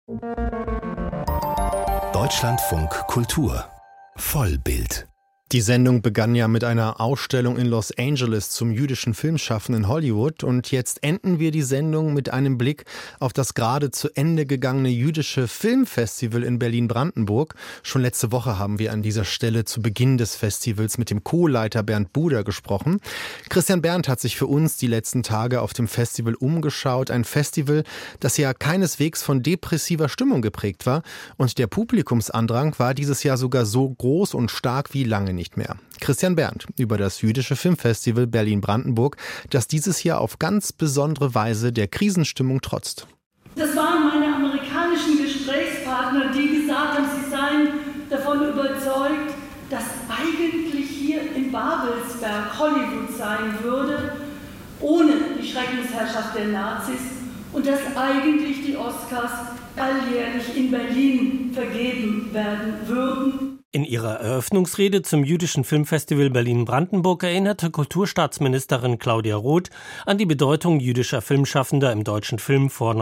Deutschlandfunk Kultur Vollbild. Die Sendung begann ja mit einer Ausstellung in Los Angeles zum jüdischen Filmschaffen in Hollywood und jetzt enden wir die Sendung mit einem Blick auf das gerade zu Ende gegangene jüdische Filmfestival in Berlin-Brandenburg. Schon letzte Woche haben wir an dieser Stelle zu Beginn des Festivals mit dem Co-Leiter Bernd Buder gesprochen. Christian Berndt hat sich für uns die letzten Tage auf dem Festival umgeschaut. Ein Festival, das ja keineswegs von depressiver Stimmung geprägt war und der Publikumsandrang war dieses Jahr sogar so groß und stark wie lange nicht mehr. Christian Berndt über das jüdische Filmfestival Berlin-Brandenburg, das dieses Jahr auf ganz besondere Weise der Krisenstimmung trotzt. Das waren meine amerikanischen Gesprächspartner, die gesagt haben, sie seien davon überzeugt, dass eigentlich hier in Babelsberg Hollywood sein würde, ohne die Schreckensherrschaft der Nazis und dass eigentlich die Oscars alljährlich in Berlin vergeben werden würden. In ihrer Eröffnungsrede zum jüdischen Filmfestival Berlin-Brandenburg erinnerte Kulturstaatsministerin Claudia Roth an die Bedeutung jüdischer Filmschaffender im deutschen Film vor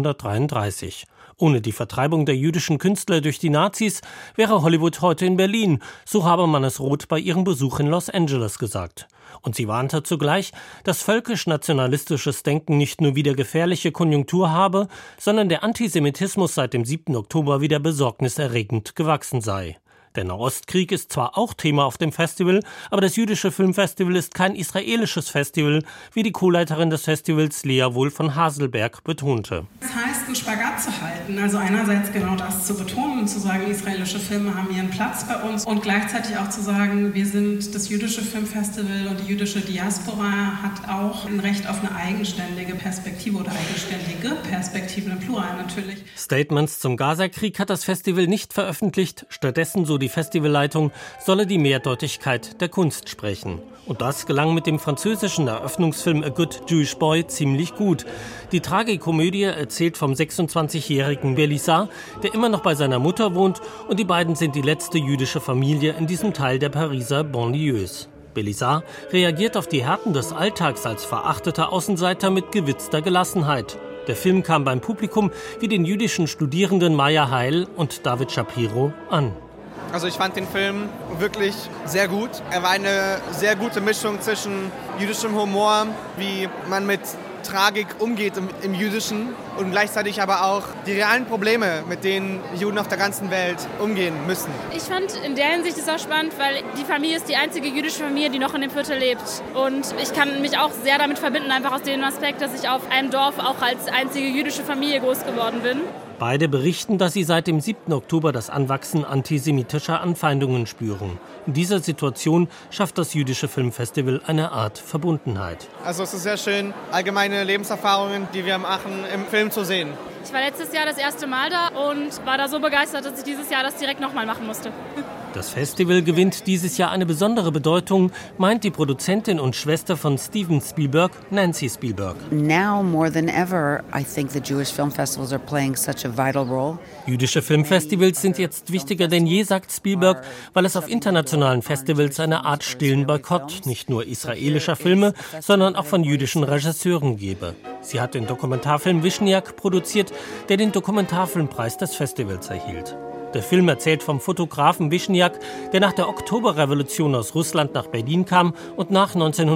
1933. Ohne die Vertreibung der jüdischen Künstler durch die Nazis wäre Hollywood heute in Berlin, so habe man es Roth bei ihrem Besuch in Los Angeles gesagt. Und sie warnte zugleich, dass völkisch-nationalistisches Denken nicht nur wieder gefährliche Konjunktur habe, sondern der Antisemitismus seit dem 7. Oktober wieder besorgniserregend gewachsen sei. Der Nahostkrieg ist zwar auch Thema auf dem Festival, aber das jüdische Filmfestival ist kein israelisches Festival, wie die Co-Leiterin des Festivals Lea Wohl von Haselberg betonte. Das heißt, einen Spagat zu halten, also einerseits genau das zu betonen und zu sagen, israelische Filme haben ihren Platz bei uns und gleichzeitig auch zu sagen, wir sind das jüdische Filmfestival und die jüdische Diaspora hat auch ein Recht auf eine eigenständige Perspektive oder eigenständige Perspektiven im Plural natürlich. Statements zum Gazakrieg hat das Festival nicht veröffentlicht, stattdessen, so die Festivalleitung, solle die Mehrdeutigkeit der Kunst sprechen. Und das gelang mit dem französischen Eröffnungsfilm A Good Jewish Boy ziemlich gut. Die Tragikomödie erzählt vom 26-jährigen Belissar, der immer noch bei seiner Mutter wohnt, und die beiden sind die letzte jüdische Familie in diesem Teil der Pariser Banlieues. Belissar reagiert auf die Härten des Alltags als verachteter Außenseiter mit gewitzter Gelassenheit. Der Film kam beim Publikum wie den jüdischen Studierenden Maya Heil und David Shapiro an. Also ich fand den Film wirklich sehr gut. Er war eine sehr gute Mischung zwischen jüdischem Humor, wie man mit Tragik umgeht im Jüdischen und gleichzeitig aber auch die realen Probleme, mit denen Juden auf der ganzen Welt umgehen müssen. Ich fand in der Hinsicht ist auch spannend, weil die Familie ist die einzige jüdische Familie, die noch in dem Viertel lebt. Und ich kann mich auch sehr damit verbinden, einfach aus dem Aspekt, dass ich auf einem Dorf auch als einzige jüdische Familie groß geworden bin. Beide berichten, dass sie seit dem 7. Oktober das Anwachsen antisemitischer Anfeindungen spüren. In dieser Situation schafft das jüdische Filmfestival eine Art Verbundenheit. Also es ist sehr schön, allgemeine Lebenserfahrungen, die wir machen, im Film zu sehen. Ich war letztes Jahr das erste Mal da und war da so begeistert, dass ich dieses Jahr das direkt nochmal machen musste. Das Festival gewinnt dieses Jahr eine besondere Bedeutung, meint die Produzentin und Schwester von Steven Spielberg, Nancy Spielberg. Now more than ever, I think the Jewish film festivals are playing such a vital role. Jüdische Filmfestivals sind jetzt wichtiger denn je, sagt Spielberg, weil es auf internationalen Festivals eine Art stillen Boykott nicht nur israelischer Filme, sondern auch von jüdischen Regisseuren gebe. Sie hat den Dokumentarfilm Wischniak produziert, der den Dokumentarfilmpreis des Festivals erhielt. Der Film erzählt vom Fotografen Wischniak, der nach der Oktoberrevolution aus Russland nach Berlin kam und nach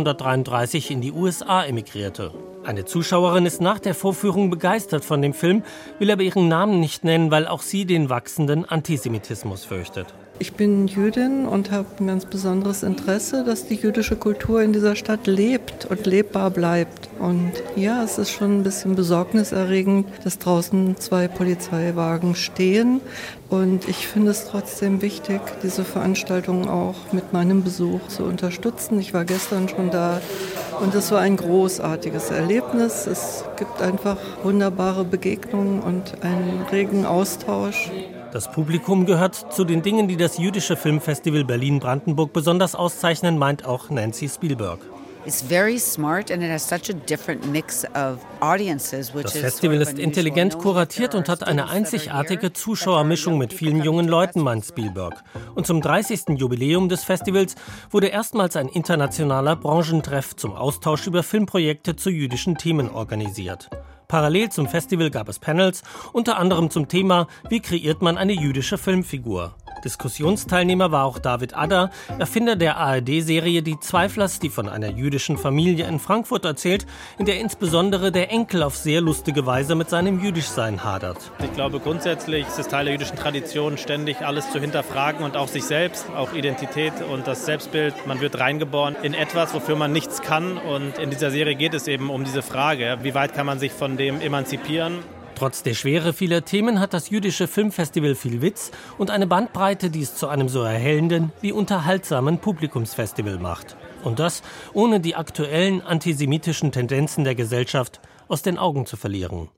1933 in die USA emigrierte. Eine Zuschauerin ist nach der Vorführung begeistert von dem Film, will aber ihren Namen nicht nennen, weil auch sie den wachsenden Antisemitismus fürchtet. Ich bin Jüdin und habe ein ganz besonderes Interesse, dass die jüdische Kultur in dieser Stadt lebt und lebbar bleibt. Und ja, es ist schon ein bisschen besorgniserregend, dass draußen 2 Polizeiwagen stehen. Und ich finde es trotzdem wichtig, diese Veranstaltung auch mit meinem Besuch zu unterstützen. Ich war gestern schon da und es war ein großartiges Erlebnis. Es gibt einfach wunderbare Begegnungen und einen regen Austausch. Das Publikum gehört zu den Dingen, die das jüdische Filmfestival Berlin-Brandenburg besonders auszeichnen, meint auch Nancy Spielberg. It's very smart and it has such a different mix of audiences, which Das Festival ist intelligent kuratiert und hat eine einzigartige Zuschauermischung mit vielen jungen Leuten, meint Spielberg. Und zum 30. Jubiläum des Festivals wurde erstmals ein internationaler Branchentreff zum Austausch über Filmprojekte zu jüdischen Themen organisiert. Parallel zum Festival gab es Panels, unter anderem zum Thema, wie kreiert man eine jüdische Filmfigur. Diskussionsteilnehmer war auch David Adder, Erfinder der ARD-Serie Die Zweiflers, die von einer jüdischen Familie in Frankfurt erzählt, in der insbesondere der Enkel auf sehr lustige Weise mit seinem Jüdischsein hadert. Ich glaube, grundsätzlich ist es Teil der jüdischen Tradition, ständig alles zu hinterfragen und auch sich selbst, auch Identität und das Selbstbild. Man wird reingeboren in etwas, wofür man nichts kann, und in dieser Serie geht es eben um diese Frage, wie weit kann man sich von dem emanzipieren. Trotz der Schwere vieler Themen hat das Jüdische Filmfestival viel Witz und eine Bandbreite, die es zu einem so erhellenden wie unterhaltsamen Publikumsfestival macht. Und das, ohne die aktuellen antisemitischen Tendenzen der Gesellschaft aus den Augen zu verlieren.